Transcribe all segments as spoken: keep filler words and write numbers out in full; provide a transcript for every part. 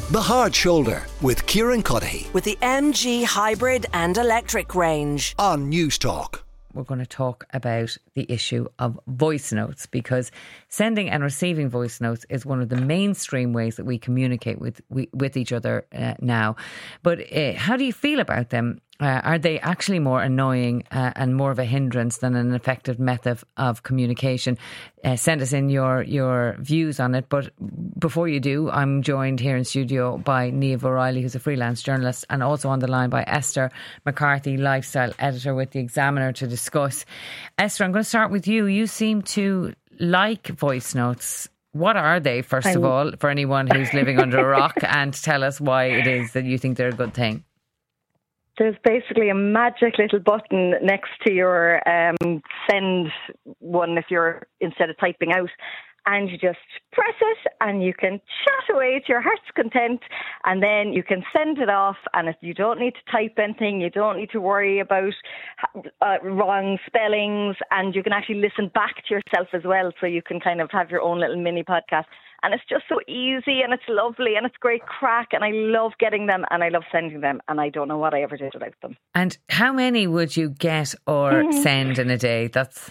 The Hard Shoulder with Kieran Cuddihy with the M G hybrid and electric range on News Talk. We're going to talk about the issue of voice notes, because sending and receiving voice notes is one of the mainstream ways that we communicate with we, with each other uh, now. But uh, how do you feel about them? Uh, are they actually more annoying uh, and more of a hindrance than an effective method of communication? Uh, send us in your, your views on it. But before you do, I'm joined here in studio by Niamh O'Reilly, who's a freelance journalist, and also on the line by Esther McCarthy, lifestyle editor with The Examiner, to discuss. Esther, I'm going to start with you. You seem to like voice notes. What are they, first of all, for anyone who's living under a rock, and tell us why it is that you think they're a good thing? There's basically a magic little button next to your um, send one if you're, instead of typing out, and you just press it and you can chat away to your heart's content, and then you can send it off, and if you don't need to type anything, you don't need to worry about uh, wrong spellings, and you can actually listen back to yourself as well, so you can kind of have your own little mini podcast. And it's just so easy, and it's lovely, and it's great crack, and I love getting them, and I love sending them, and I don't know what I ever did without them. And how many would you get or mm. send in a day? That's...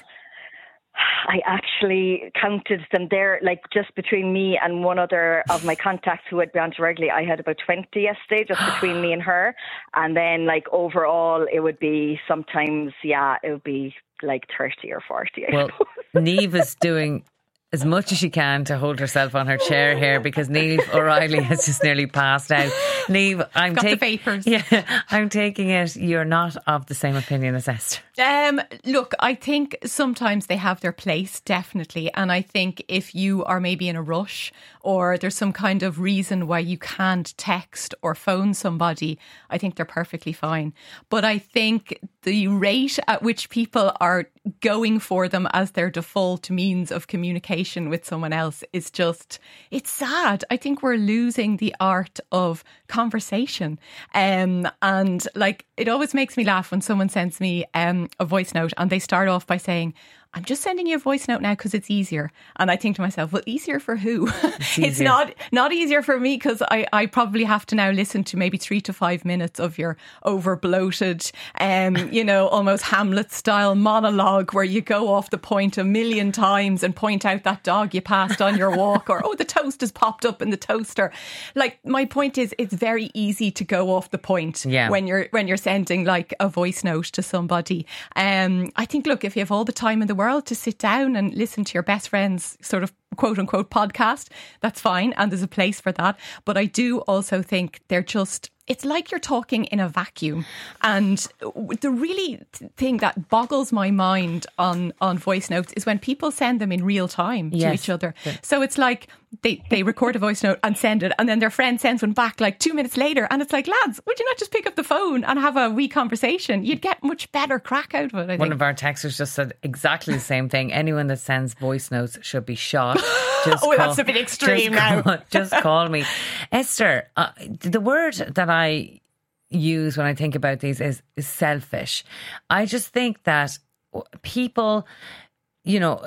I actually counted them there, like just between me and one other of my contacts who had been on to regularly. I had about twenty yesterday, just between me and her. And then like overall, it would be sometimes, yeah, it would be like thirty or forty. I well, Niamh is doing as much as she can to hold herself on her chair here, because Niamh O'Reilly has just nearly passed out. Niamh, I'm taking yeah, I'm taking it you're not of the same opinion as Esther. Um, look, I think sometimes they have their place, definitely, and I think if you are maybe in a rush or there's some kind of reason why you can't text or phone somebody, I think they're perfectly fine. But I think the rate at which people are going for them as their default means of communication with someone else is just, it's sad. I think we're losing the art of conversation. Um, and like, it always makes me laugh when someone sends me um, a voice note and they start off by saying, I'm just sending you a voice note now because it's easier. And I think to myself, well, easier for who? It's, it's not not easier for me, because I, I probably have to now listen to maybe three to five minutes of your over bloated, um, you know, almost Hamlet style monologue where you go off the point a million times and point out that dog you passed on your walk, or, oh, the toast has popped up in the toaster. Like, my point is, it's very easy to go off the point yeah. when you're when you're sending like a voice note to somebody. Um, I think, look, if you have all the time in the world to sit down and listen to your best friend's sort of quote unquote podcast, that's fine, and there's a place for that. But I do also think they're just, it's like you're talking in a vacuum. And the really thing that boggles my mind on, on voice notes is when people send them in real time to yes. each other. Yeah. So it's like they, they record a voice note and send it, and then their friend sends one back like two minutes later, and it's like, lads, would you not just pick up the phone and have a wee conversation? You'd get much better crack out of it, I think. One of our texters just said exactly the same thing. Anyone that sends voice notes should be shot. Just oh, call, that's a bit extreme just now. Call, just call me. Esther, uh, the word that I use when I think about these is, is selfish. I just think that people, you know,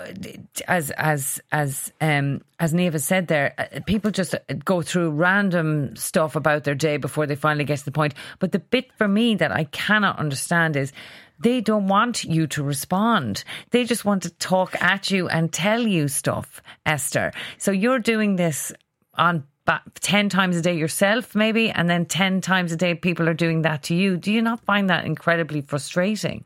as as as um, as Niamh has said there, people just go through random stuff about their day before they finally get to the point. But the bit for me that I cannot understand is they don't want you to respond. They just want to talk at you and tell you stuff, Esther. So you're doing this on ten times a day yourself, maybe, and then ten times a day people are doing that to you. Do you not find that incredibly frustrating?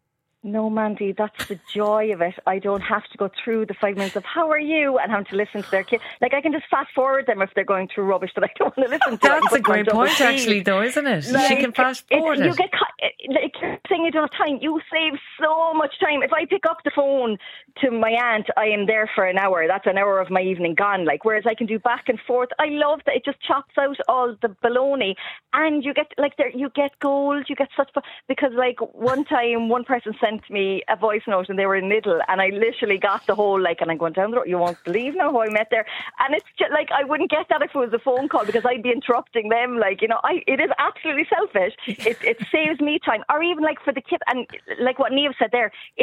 No, Mandy, that's the joy of it. I don't have to go through the five minutes of how are you and having to listen to their kid. Like, I can just fast forward them if they're going through rubbish that I don't want to listen to. That's a great point, actually, though, isn't it? Like, she can fast forward it. You get, like, you're saying you don't have time. You save so much time. If I pick up the phone to my aunt, I am there for an hour. That's an hour of my evening gone. Like, whereas I can do back and forth. I love that it just chops out all the baloney, and you get like there, you get gold. You get such because like one time, one person sent me a voice note and they were in Lidl, and I literally got the whole like, and I'm going down the road. You won't believe now how I met there, and it's just like I wouldn't get that if it was a phone call because I'd be interrupting them. Like, you know, I it is absolutely selfish. It it saves me time, or even like for the kid, and like what Niamh said there, it's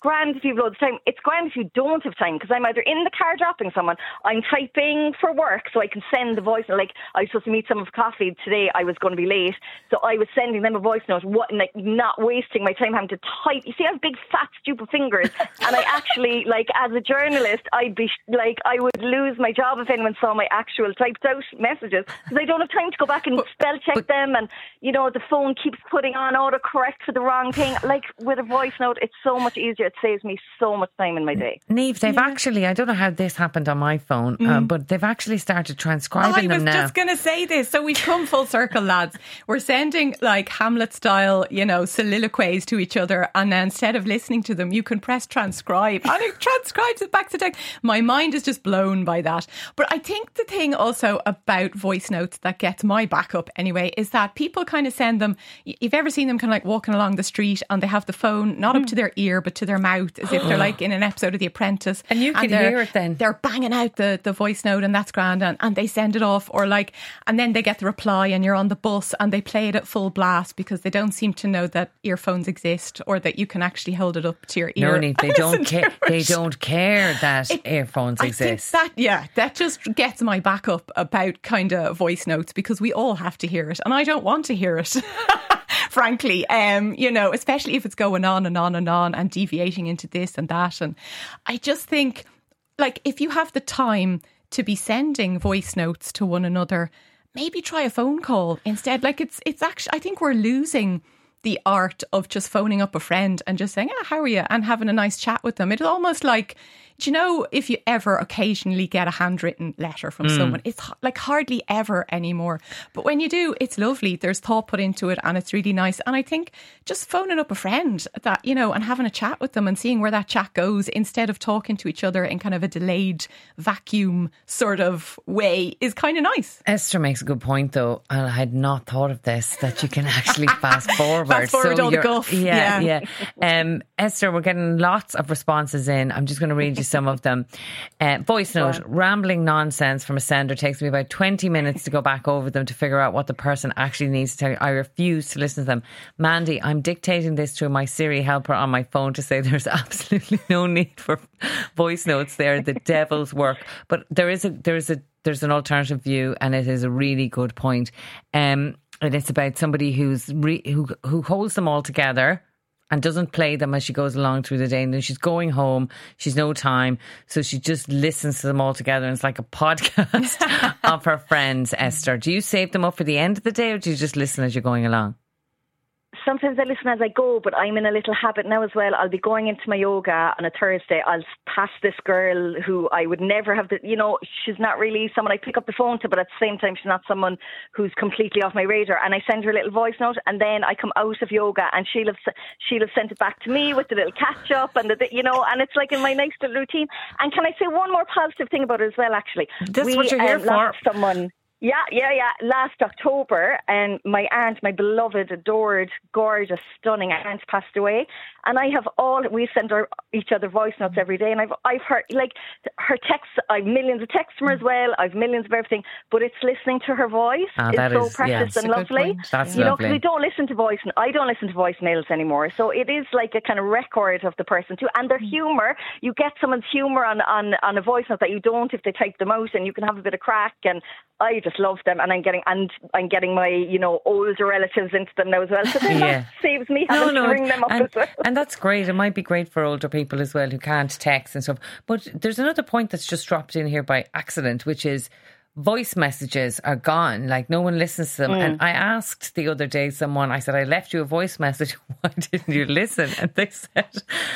grand if you've loads of time. It's grand if you don't have time, because I'm either in the car dropping someone, I'm typing for work so I can send the voice note. Like, I was supposed to meet someone for coffee today, I was going to be late, so I was sending them a voice note, what, like, not wasting my time having to type. You see, I have big fat stupid fingers, and I actually, like, as a journalist, I'd be like, I would lose my job if anyone saw my actual typed out messages, because I don't have time to go back and but, spell check but, them, and you know, the phone keeps putting on autocorrect for the wrong thing. Like, with a voice note, it's so much easier. It saves me so much time in my day. Niamh, they've yeah. actually, I don't know how this happened on my phone, mm. uh, but they've actually started transcribing them now. I was just going to say this. So we've come full circle, lads. We're sending like Hamlet style, you know, soliloquies to each other, and then instead of listening to them, you can press transcribe and it transcribes it back to text. My mind is just blown by that. But I think the thing also about voice notes that gets my back up anyway is that people kind of send them. You've ever seen them kind of like walking along the street and they have the phone not up to their ear but to their mouth, as if they're like in an episode of The Apprentice, and you can hear it then. They're banging out the, the voice note, and that's grand, and, and they send it off, or like, and then they get the reply and you're on the bus and they play it at full blast because they don't seem to know that earphones exist or that you can actually hold it up to your ear. No, they don't care. They don't care that it, earphones I exist. Think that, yeah, that just gets my back up about kind of voice notes, because we all have to hear it, and I don't want to hear it. Frankly, um, you know, especially if it's going on and on and on and deviating into this and that. And I just think, like, if you have the time to be sending voice notes to one another, maybe try a phone call instead. Like, it's it's actually, I think we're losing the art of just phoning up a friend and just saying, oh, how are you? And having a nice chat with them. It's almost like, do you know, if you ever occasionally get a handwritten letter from mm. someone, it's like hardly ever anymore. But when you do, it's lovely. There's thought put into it and it's really nice. And I think just phoning up a friend that, you know, and having a chat with them and seeing where that chat goes instead of talking to each other in kind of a delayed vacuum sort of way is kind of nice. Esther makes a good point though, and I had not thought of this, that you can actually fast forward. fast forward so all the guff. Yeah, yeah. yeah. Um, Esther, we're getting lots of responses in. I'm just going to read you some of them. Uh, voice note, rambling nonsense from a sender takes me about twenty minutes to go back over them to figure out what the person actually needs to tell you. I refuse to listen to them. Mandy, I'm dictating this to my Siri helper on my phone to say there's absolutely no need for voice notes. They're the devil's work. But there is a there is a there's an alternative view, and it is a really good point. Um, and it's about somebody who's re- who who holds them all together and doesn't play them as she goes along through the day. And then she's going home, she's no time, so she just listens to them all together, and it's like a podcast of her friends. Esther, do you save them up for the end of the day, or do you just listen as you're going along? Sometimes I listen as I go, but I'm in a little habit now as well. I'll be going into my yoga on a Thursday. I'll pass this girl who I would never have, the, you know, she's not really someone I pick up the phone to, but at the same time, she's not someone who's completely off my radar. And I send her a little voice note, and then I come out of yoga, and she'll have, she'll have sent it back to me with the little catch up, and the, you know, and it's like in my nice little routine. And can I say one more positive thing about it as well? Actually, this is what you're here um, for. Lost someone. Yeah, yeah, yeah. Last October, and my aunt, my beloved, adored, gorgeous, stunning aunt passed away. And I have all, we send our, each other voice notes every day. And I've I've heard, like, her texts, I've millions of texts from her as well. I've millions of everything. But it's listening to her voice. Ah, is so is, precious yeah, and lovely. That's you lovely. know, because we don't listen to voice, I don't listen to voicemails anymore. So it is like a kind of record of the person too. And their humour, you get someone's humour on, on, on a voice note that you don't if they type them out, and you can have a bit of crack. And I just love them, and I'm getting and I'm getting my, you know, older relatives into them now as well. So then yeah. that saves me having no, no, to ring them up and, as well. And that's great. It might be great for older people as well who can't text and stuff. But there's another point that's just dropped in here by accident, which is voice messages are gone. Like, no one listens to them. Mm. And I asked the other day someone, I said, I left you a voice message. Why didn't you listen? And they said,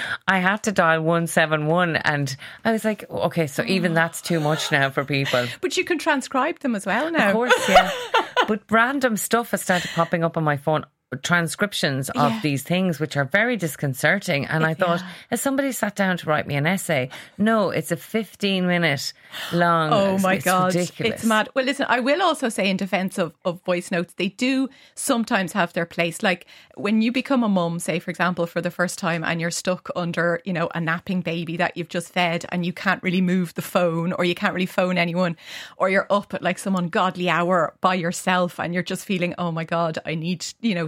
I had to dial one seven one. And I was like, okay, so even that's too much now for people. But you can transcribe them as well now. Of course, yeah. But random stuff has started popping up on my phone. Transcriptions of yeah. these things, which are very disconcerting. And I thought, yeah. has somebody sat down to write me an essay? No, it's a fifteen minute long. Oh my it's God. ridiculous. It's mad. Well, listen, I will also say in defence of, of voice notes, they do sometimes have their place. Like when you become a mum, say, for example, for the first time, and you're stuck under, you know, a napping baby that you've just fed, and you can't really move the phone, or you can't really phone anyone, or you're up at like some ungodly hour by yourself, and you're just feeling, oh my God, I need, you know,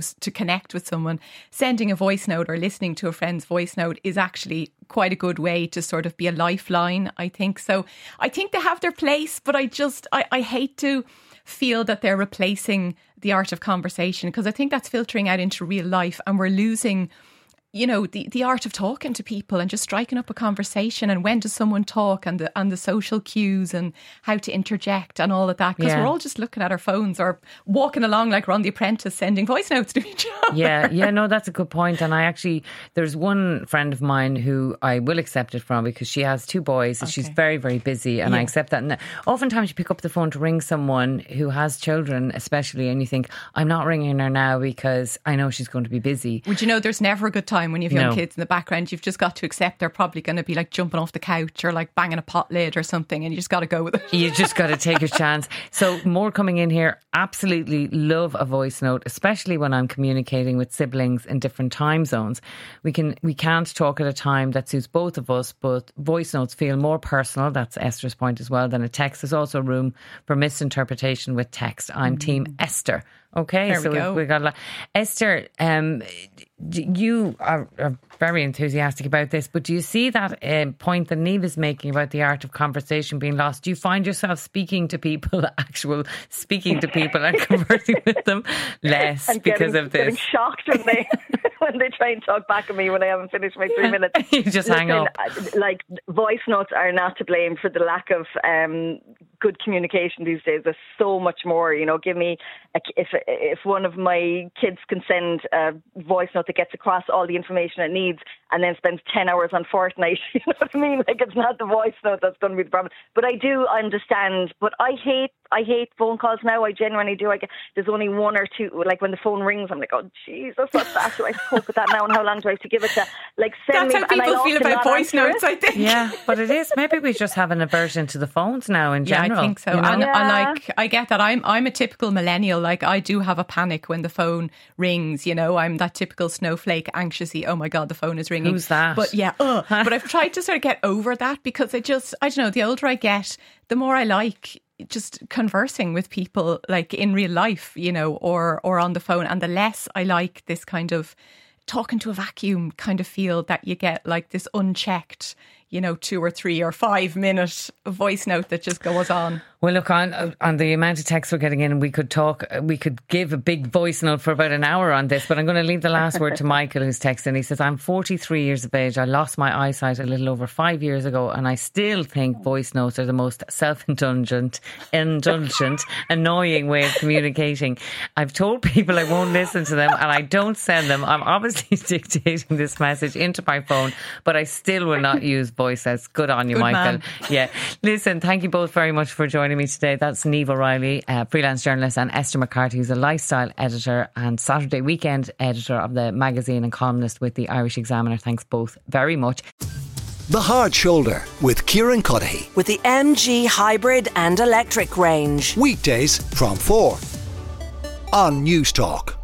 sometimes to connect with someone, sending a voice note or listening to a friend's voice note is actually quite a good way to sort of be a lifeline, I think. So I think they have their place, but I just, I, I hate to feel that they're replacing the art of conversation, because I think that's filtering out into real life, and we're losing, you know, the, the art of talking to people and just striking up a conversation, and when does someone talk, and the and the social cues and how to interject and all of that, because Yeah. we're all just looking at our phones or walking along like we're on The Apprentice, sending voice notes to each other. Yeah, yeah, no, that's a good point. And I actually, there's one friend of mine who I will accept it from, because she has two boys and she's Okay. very, very busy, and I Yeah. accept that. And oftentimes you pick up the phone to ring someone who has children, especially, and you think, I'm not ringing her now because I know she's going to be busy. Would you know, there's never a good time when you have young No. kids in the background. You've just got to accept they're probably going to be like jumping off the couch or like banging a pot lid or something, and you just got to go with it. You just got to take your chance. So more coming in here. Absolutely love a voice note, especially when I'm communicating with siblings in different time zones. We can we can't talk at a time that suits both of us, but voice notes feel more personal. That's Esther's point as well than a text. There's also room for misinterpretation with text. I'm team Esther. Okay, There we so go. we've got a lot. Esther, um, d- you are, are very enthusiastic about this, but do you see that um, point that Niamh is making about the art of conversation being lost? Do you find yourself speaking to people, actual speaking to people and conversing with them less And because getting, of getting this? shocked when they when they try and talk back at me when I haven't finished my three minutes. You just hang up. Listen, like, voice notes are not to blame for the lack of um, good communication these days. There's so much more. You know, give me a, if if one of my kids can send a voice note that gets across all the information it needs, and then spends ten hours on Fortnite. You know what I mean? Like, it's not the voice note that's going to be the problem. But I do understand. But I hate I hate phone calls now. I genuinely do. I get, there's only one or two. Like, when the phone rings, I'm like, oh Jesus, what's that? Do I have to cope with that now? And how long do I have to give it to? Like, send That's me. how and I people feel often about not voice answer notes, it. I think. Yeah, but it is. Maybe we just have an aversion to the phones now in Yeah, general. I think so. you know? And, and Yeah. like, I get that. I'm I'm a typical millennial. Like, I do have a panic when the phone rings. You know, I'm that typical snowflake, anxiousy. Oh my God, the phone is ringing. Who's that? But yeah, ugh. But I've tried to sort of get over that, because I just, I don't know, the older I get, the more I like just conversing with people, like in real life, you know, or or on the phone, and the less I like this kind of talking to a vacuum kind of feel that you get, like this unchecked, you know, two or three or five minute voice note that just goes on. Well, look, on on the amount of texts we're getting in, we could talk, we could give a big voice note for about an hour on this, but I'm going to leave the last word to Michael, who's texting. He says, I'm forty-three years of age. I lost my eyesight a little over five years ago, and I still think voice notes are the most self-indulgent, indulgent, annoying way of communicating. I've told people I won't listen to them, and I don't send them. I'm obviously dictating this message into my phone, but I still will not use voice notes. Good on you, Good Michael. man. Yeah. Listen, thank you both very much for joining me today. That's Niamh O'Reilly, uh, freelance journalist, and Esther McCarthy, who's a lifestyle editor and Saturday weekend editor of the magazine and columnist with the Irish Examiner. Thanks both very much. The Hard Shoulder with Kieran Cuddihy. With the M G hybrid and electric range. Weekdays from four on News Talk.